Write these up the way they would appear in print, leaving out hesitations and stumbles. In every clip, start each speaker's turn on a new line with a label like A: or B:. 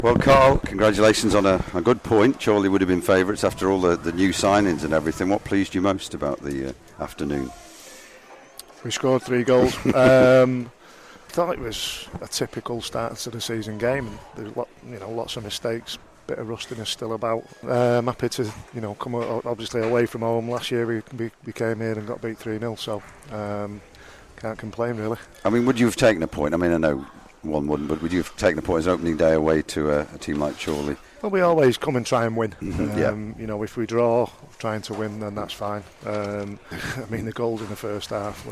A: Well, Carl, congratulations on a good point. Chorley would have been favourites after all the new signings and everything. What pleased you most about the afternoon?
B: We scored 3 goals. I thought it was a typical start to the season game. There's lots of mistakes, bit of rustiness still about. Happy to come obviously away from home. Last year we came here and got beat 3-0, so can't complain really.
A: I mean, would you have taken a point? I mean, I know one wouldn't, but would you have taken a point as opening day away to a team like Chorley?
B: Well, we always come and try and win.
A: Yeah.
B: If we draw, trying to win, then that's fine. I mean, the goals in the first half,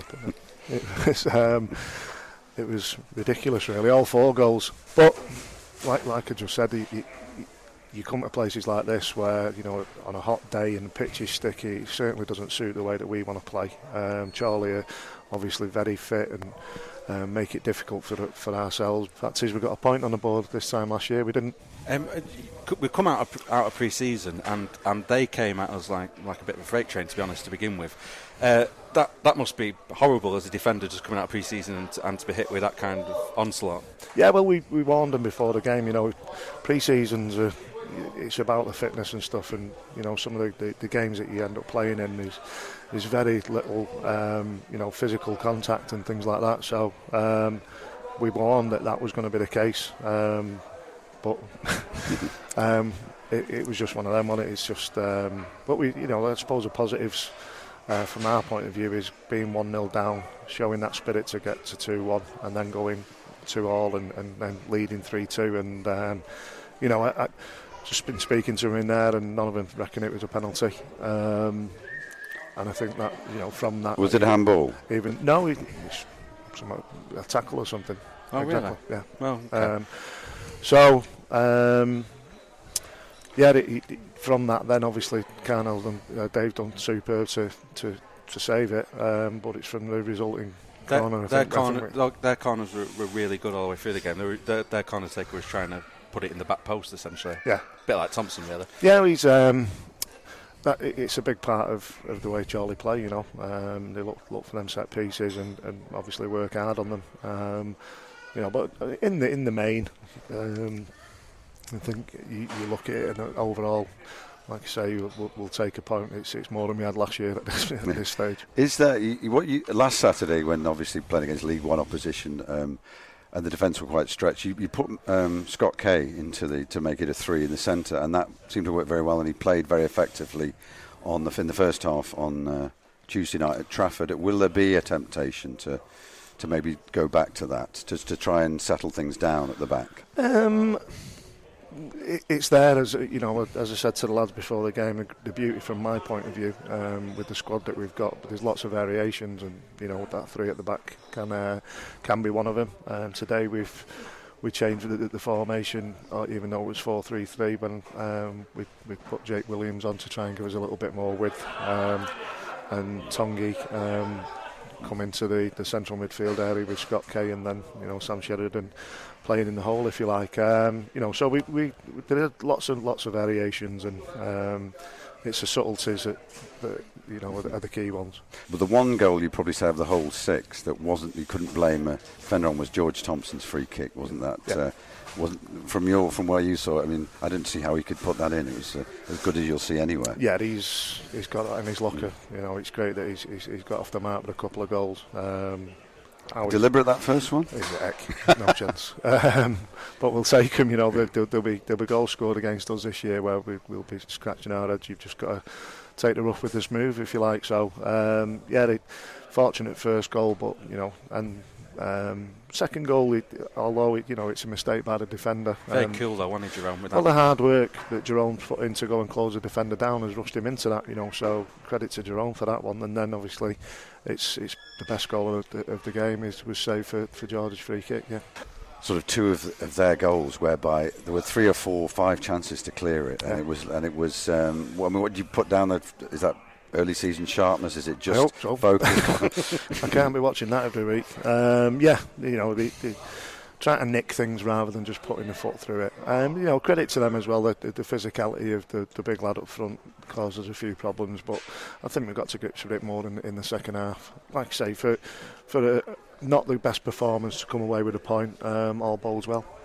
B: it was ridiculous, really. All 4 goals. But like I just said, you come to places like this where on a hot day and the pitch is sticky. It certainly doesn't suit the way that we want to play. Chorley are obviously very fit and make it difficult for ourselves. The fact is, we got a point on the board this time last year. We didn't.
C: We come out of pre-season and they came at us like a bit of a freight train, to be honest, to begin with. That must be horrible as a defender, just coming out of pre-season and to be hit with that kind of onslaught. Yeah, well, we warned them before the game. Pre-seasons it's about the fitness and stuff, and some of the games that you end up playing in is very little physical contact and things like that. So we warned that was going to be the case. But it was just one of them, wasn't it? It's just, but I suppose the positives from our point of view is being 1-0 down, showing that spirit to get to 2-1, and then going 2-2 and then leading 3-2. And I just been speaking to him in there, and none of them reckon it was a penalty. And I think that from that,
A: was it a handball?
B: No, it was a tackle or something.
C: Oh,
B: exactly.
C: Really?
B: Yeah.
C: Well, okay.
B: So, from that, then obviously Carnell and Dave done superb to save it, but it's from the resulting corner.
C: Their corners were really good all the way through the game. Their corner taker was trying to put it in the back post, essentially.
B: Yeah,
C: a bit like Thompson, really.
B: Yeah, he's it's a big part of the way Chorley play. They look for them set pieces and obviously work hard on them. But in the main, I think you look at it and overall, like I say, we'll take a point. It's more than we had last year at this stage.
A: Is that last Saturday, when obviously playing against League One opposition, and the defence were quite stretched, you put Scott Kay to make it a 3 in the centre, and that seemed to work very well, and he played very effectively in the first half on Tuesday night at Trafford. Will there be a temptation to maybe go back to that, just to try and settle things down at the back?
B: It's there, as I said to the lads before the game, the beauty from my point of view with the squad that we've got. But there's lots of variations, and that 3 at the back can be one of them. Today we changed the formation, even though it was 4-3-3, when we put Jake Williams on to try and give us a little bit more width, and Tongi come into the central midfield area with Scott Kay, and then Sam Sheridan playing in the hole, if you like. So we did lots of variations, and it's the subtleties that are the key ones.
A: But the one goal you probably say of the whole 6 that you couldn't blame a defender on was George Thompson's free kick, wasn't that?
B: Yeah.
A: Wasn't from where you saw it. I mean, I didn't see how he could put that in. It was as good as you'll see anywhere.
B: Yeah, he's got that in his locker. It's great that he's got off the mark with a couple of goals.
A: Deliberate that first one?
B: Heck, no chance. But we'll take him. There'll be goals scored against us this year where we'll be scratching our heads. You've just got to take the rough with the smooth, if you like. So they fortunate first goal, but second goal, although it's a mistake by the defender.
C: Very cool though, wasn't he, Jerome? With
B: all the hard work that Jerome put in to go and close the defender down has rushed him into that. So credit to Jerome for that one. And then obviously, it's the best goal of the game was saved for George's free kick. Yeah.
A: Sort of 2 of their goals, whereby there were 3 or 4, 5 chances to clear it, and it was. What did you put down? Is that early season sharpness? Is it just focus?
B: I can't be watching that every week. They try to nick things rather than just putting the foot through it. Credit to them as well. The physicality of the big lad up front causes a few problems, but I think we've got to grips with it more in the second half. Like I say, for not the best performance to come away with a point, all bodes well.